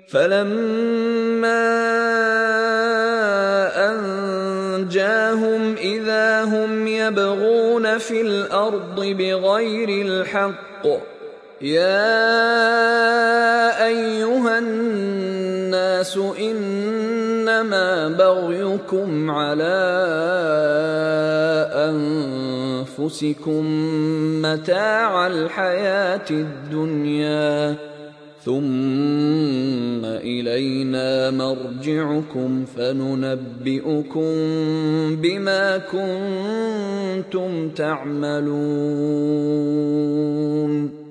فلما أنجاهم إذا هم يبغون في الأرض بغير الحق يا أيها الناس إنما بغيكم على أنفسكم متاع الحياة الدنيا ثم إلينا مرجعكم فننبئكم بما كنتم تعملون